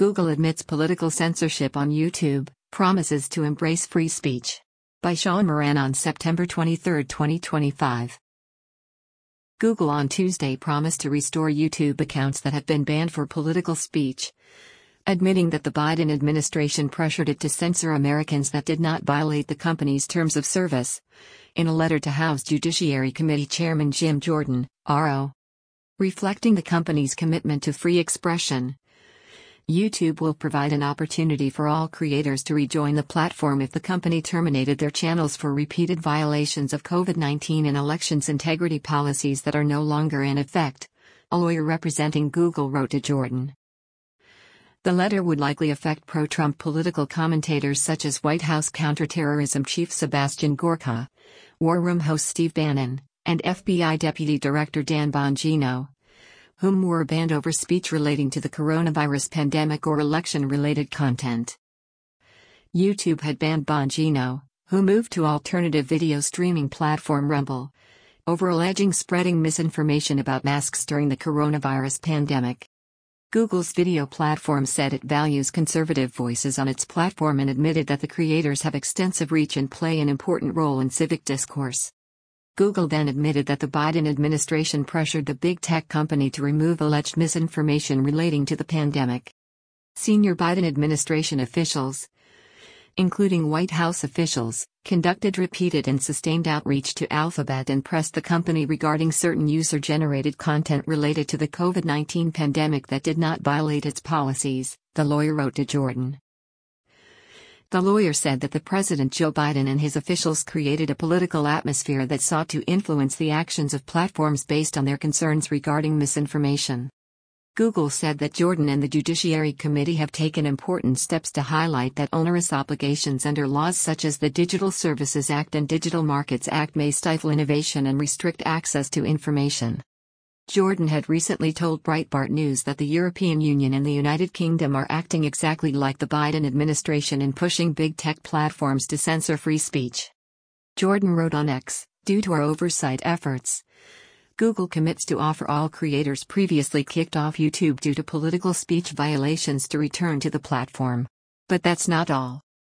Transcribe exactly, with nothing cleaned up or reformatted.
Google admits political censorship on YouTube, promises to embrace free speech. By Sean Moran on September twenty-third, twenty twenty-five. Google on Tuesday promised to restore YouTube accounts that have been banned for political speech, admitting that the Biden administration pressured it to censor Americans that did not violate the company's terms of service. In a letter to House Judiciary Committee Chairman Jim Jordan, R O, reflecting the company's commitment to free expression, YouTube will provide an opportunity for all creators to rejoin the platform if the company terminated their channels for repeated violations of COVID nineteen and elections integrity policies that are no longer in effect, a lawyer representing Google wrote to Jordan. The letter would likely affect pro-Trump political commentators such as White House counterterrorism chief Sebastian Gorka, War Room host Steve Bannon, and F B I Deputy Director Dan Bongino, whom were banned over speech relating to the coronavirus pandemic or election-related content. YouTube had banned Bongino, who moved to alternative video streaming platform Rumble, over alleging spreading misinformation about masks during the coronavirus pandemic. Google's video platform said it values conservative voices on its platform and admitted that the creators have extensive reach and play an important role in civic discourse. Google then admitted that the Biden administration pressured the big tech company to remove alleged misinformation relating to the pandemic. Senior Biden administration officials, including White House officials, conducted repeated and sustained outreach to Alphabet and pressed the company regarding certain user-generated content related to the COVID nineteen pandemic that did not violate its policies, the lawyer wrote to Jordan. The lawyer said that the President Joe Biden and his officials created a political atmosphere that sought to influence the actions of platforms based on their concerns regarding misinformation. Google said that Jordan and the Judiciary Committee have taken important steps to highlight that onerous obligations under laws such as the Digital Services Act and Digital Markets Act may stifle innovation and restrict access to information. Jordan had recently told Breitbart News that the European Union and the United Kingdom are acting exactly like the Biden administration in pushing big tech platforms to censor free speech. Jordan wrote on X, "Due to our oversight efforts, Google commits to offer all creators previously kicked off YouTube due to political speech violations to return to the platform. But that's not all.